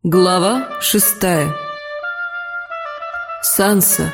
Глава 6. Санса.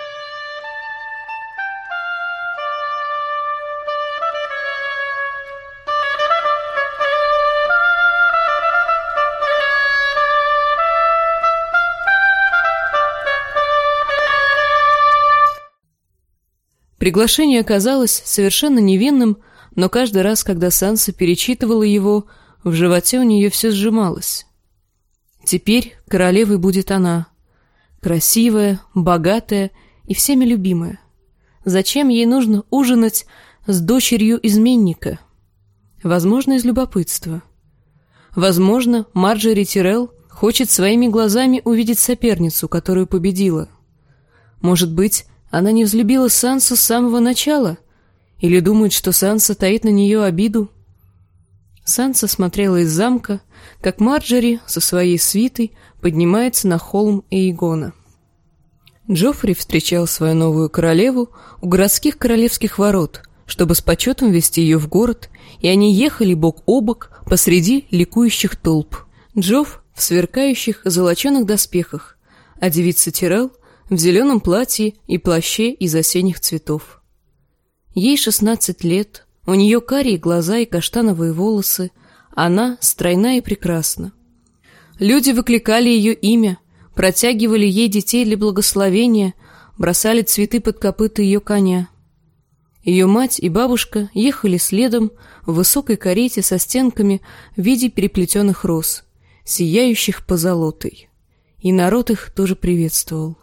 Приглашение оказалось совершенно невинным, но каждый раз, когда Санса перечитывала его, в животе у нее все сжималось. Теперь королевой будет она, красивая, богатая и всеми любимая. Зачем ей нужно ужинать с дочерью изменника? Возможно, из любопытства. Возможно, Марджери Тирелл хочет своими глазами увидеть соперницу, которую победила. Может быть, она не взлюбила Сансу с самого начала? Или думает, что Санса таит на нее обиду? Санса смотрела из замка, как Марджери со своей свитой поднимается на холм Эйгона. Джоффри встречал свою новую королеву у городских королевских ворот, чтобы с почетом вести ее в город, и они ехали бок о бок посреди ликующих толп. Джофф в сверкающих золоченых доспехах, а девица Тирелл в зеленом платье и плаще из осенних цветов. Ей 16 лет, у нее карие глаза и каштановые волосы, она стройна и прекрасна. Люди выкликали ее имя, протягивали ей детей для благословения, бросали цветы под копыта ее коня. Ее мать и бабушка ехали следом в высокой карете со стенками в виде переплетенных роз, сияющих позолотой. И народ их тоже приветствовал.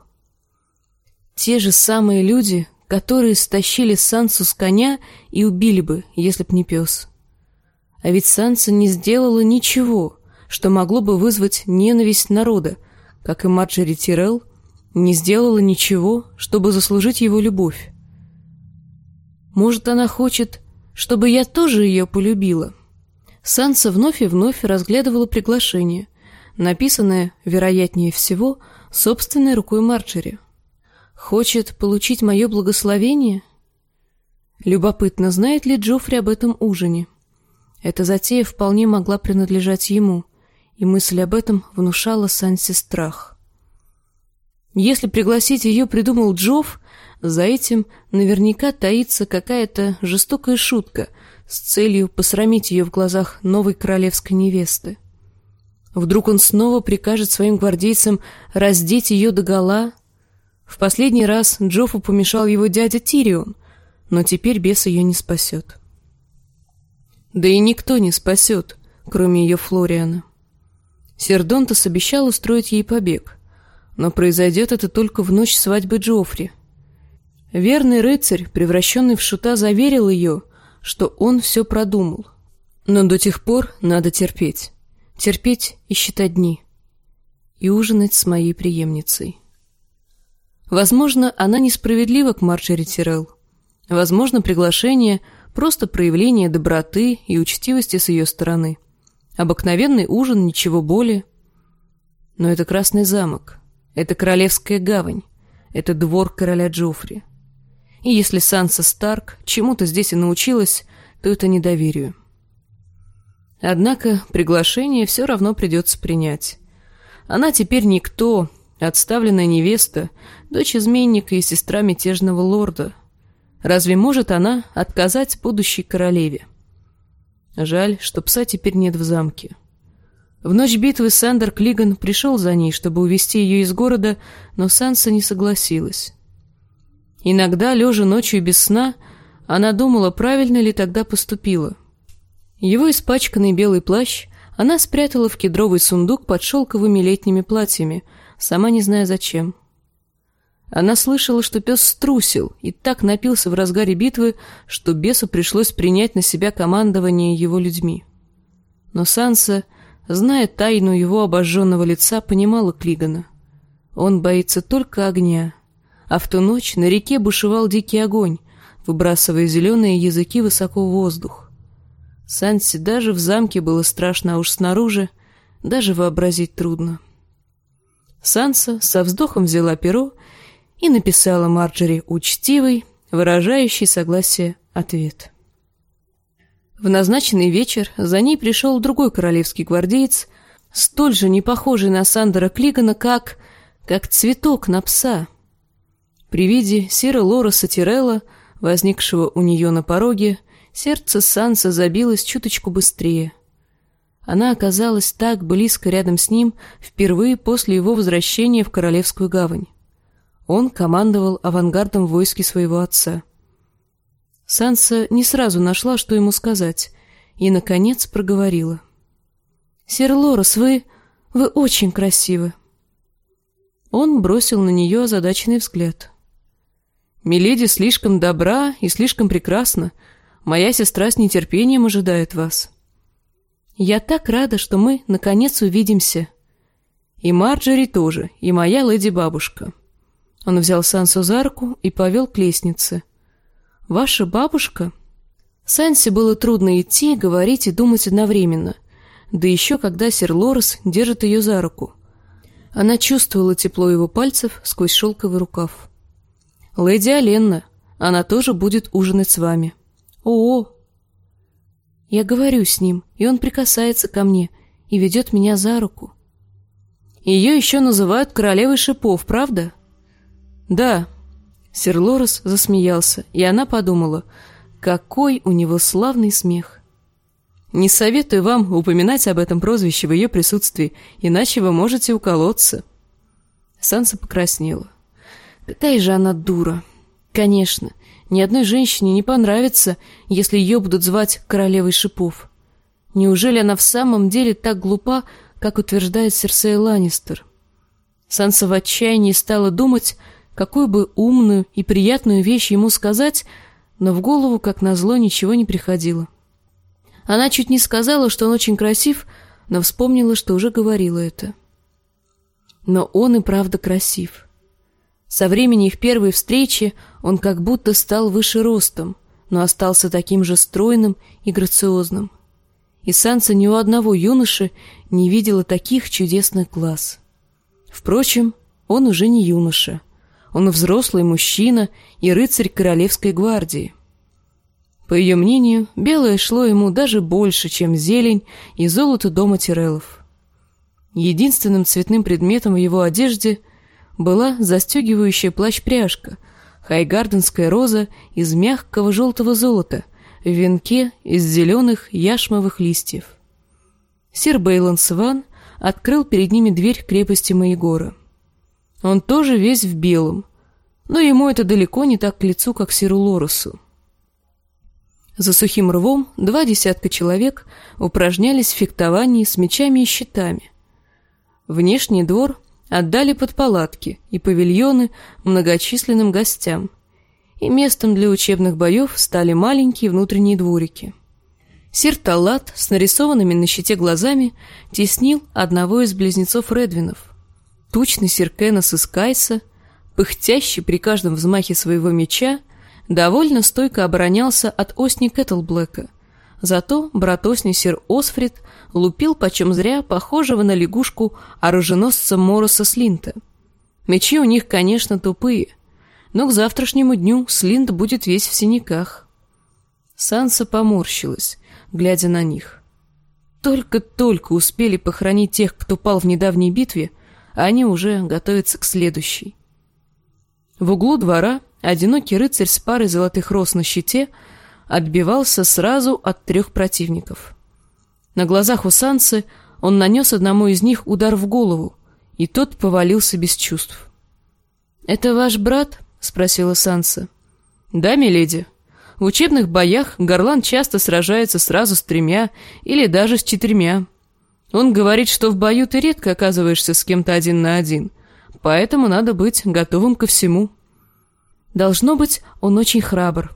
Те же самые люди, которые стащили Сансу с коня и убили бы, если б не пес. А ведь Санса не сделала ничего, что могло бы вызвать ненависть народа, как и Марджери Тирелл не сделала ничего, чтобы заслужить его любовь. Может, она хочет, чтобы я тоже ее полюбила? Санса вновь и вновь разглядывала приглашение, написанное, вероятнее всего, собственной рукой Марджери. Хочет получить мое благословение? Любопытно, знает ли Джоффри об этом ужине? Эта затея вполне могла принадлежать ему, и мысль об этом внушала Сансе страх. Если пригласить ее придумал Джофф, за этим наверняка таится какая-то жестокая шутка с целью посрамить ее в глазах новой королевской невесты. Вдруг он снова прикажет своим гвардейцам раздеть ее догола. В последний раз Джоффу помешал его дядя Тирион, но теперь бес ее не спасет. Да и никто не спасет, кроме ее Флориана. Сердонтес обещал устроить ей побег, но произойдет это только в ночь свадьбы Джоффри. Верный рыцарь, превращенный в шута, заверил ее, что он все продумал. Но до тех пор надо терпеть. Терпеть и считать дни. И ужинать с моей преемницей. Возможно, она несправедлива к Марджери Тирелл. Возможно, приглашение — просто проявление доброты и учтивости с ее стороны. Обыкновенный ужин, ничего более. Но это Красный замок, это Королевская гавань, это двор короля Джоффри. И если Санса Старк чему-то здесь и научилась, то это недоверию. Однако приглашение все равно придется принять. Она теперь никто, отставленная невеста, дочь изменника и сестра мятежного лорда. Разве может она отказать будущей королеве? Жаль, что пса теперь нет в замке. В ночь битвы Сандер Клиган пришел за ней, чтобы увести ее из города, но Санса не согласилась. Иногда, лежа ночью без сна, она думала, правильно ли тогда поступила. Его испачканный белый плащ она спрятала в кедровый сундук под шелковыми летними платьями, сама не зная зачем. Она слышала, что пес струсил и так напился в разгаре битвы, что бесу пришлось принять на себя командование его людьми. Но Санса, зная тайну его обожженного лица, понимала Клигана. Он боится только огня, а в ту ночь на реке бушевал дикий огонь, выбрасывая зеленые языки высоко в воздух. Сансе даже в замке было страшно, а уж снаружи даже вообразить трудно. Санса со вздохом взяла перо и написала Марджери учтивый, выражающий согласие ответ. В назначенный вечер за ней пришел другой королевский гвардеец, столь же не похожий на Сандера Клигана, как цветок на пса. При виде сира Лореса Тирелла, возникшего у нее на пороге, сердце Сансы забилось чуточку быстрее. Она оказалась так близко рядом с ним впервые после его возвращения в Королевскую гавань. Он командовал авангардом в войске своего отца. Санса не сразу нашла, что ему сказать, и, наконец, проговорила. «Сир Лорес, вы очень красивы». Он бросил на нее озадаченный взгляд. «Миледи слишком добра и слишком прекрасна. Моя сестра с нетерпением ожидает вас». «Я так рада, что мы, наконец, увидимся. И Марджори тоже, и моя леди-бабушка». Он взял Сансу за руку и повел к лестнице. «Ваша бабушка?» Сансе было трудно идти, говорить и думать одновременно, да еще когда сир Лорес держит ее за руку. Она чувствовала тепло его пальцев сквозь шелковый рукав. «Леди Оленна, она тоже будет ужинать с вами». «О-о!» Я говорю с ним, и он прикасается ко мне и ведет меня за руку. Ее еще называют королевой шипов, правда? Да. Сир Лорес засмеялся, и она подумала, какой у него славный смех. Не советую вам упоминать об этом прозвище в ее присутствии, иначе вы можете уколоться. Санса покраснела. Какая же она дура. Конечно, ни одной женщине не понравится, если ее будут звать королевой шипов. Неужели она в самом деле так глупа, как утверждает Серсея Ланнистер? Санса в отчаянии стала думать, какую бы умную и приятную вещь ему сказать, но в голову, как назло, ничего не приходило. Она чуть не сказала, что он очень красив, но вспомнила, что уже говорила это. Но он и правда красив. Со времени их первой встречи он как будто стал выше ростом, но остался таким же стройным и грациозным. И Санса ни у одного юноши не видела таких чудесных глаз. Впрочем, он уже не юноша. Он взрослый мужчина и рыцарь Королевской гвардии. По ее мнению, белое шло ему даже больше, чем зелень и золото дома Тиреллов. Единственным цветным предметом в его одежде была застегивающая плащ-пряжка, хайгарденская роза из мягкого желтого золота в венке из зеленых яшмовых листьев. Сир Бейлон Сван открыл перед ними дверь крепости Маегора. Он тоже весь в белом, но ему это далеко не так к лицу, как сиру Лоресу. За сухим рвом 20 человек упражнялись в фехтовании с мечами и щитами. Внешний двор отдали под палатки и павильоны многочисленным гостям, и местом для учебных боев стали маленькие внутренние дворики. Сир Таллат с нарисованными на щите глазами теснил одного из близнецов Редвинов. Тучный сир Кеннес из Кайса, пыхтящий при каждом взмахе своего меча, довольно стойко оборонялся от Осни Кэтлблэка. Зато братосний сир Осфрид лупил почем зря похожего на лягушку оруженосца Мороса Слинта. Мечи у них, конечно, тупые, но к завтрашнему дню Слинт будет весь в синяках. Санса поморщилась, глядя на них. Только-только успели похоронить тех, кто пал в недавней битве, а они уже готовятся к следующей. В углу двора одинокий рыцарь с парой золотых роз на щите отбивался сразу от 3 противников. На глазах у Сансы он нанес одному из них удар в голову, и тот повалился без чувств. «Это ваш брат?» — спросила Санса. «Да, миледи. В учебных боях горлан часто сражается сразу с 3 или даже с 4. Он говорит, что в бою ты редко оказываешься с кем-то 1 на 1, поэтому надо быть готовым ко всему. Должно быть, он очень храбр.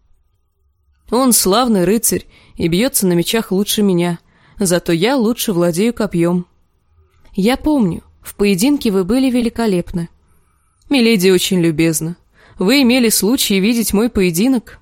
Он славный рыцарь и бьется на мечах лучше меня, зато я лучше владею копьем. Я помню, в поединке вы были великолепны. Миледи очень любезна. Вы имели случай видеть мой поединок?»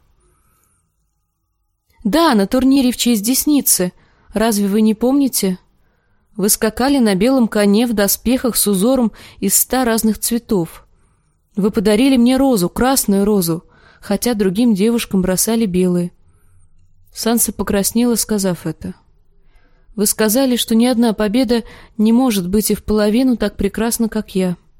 «Да, на турнире в честь Десницы. Разве вы не помните? Вы скакали на белом коне в доспехах с узором из 100 разных цветов. Вы подарили мне розу, красную розу, хотя другим девушкам бросали белые». Санса покраснела, сказав это. Вы сказали, что ни одна победа не может быть и в половину так прекрасна, как я.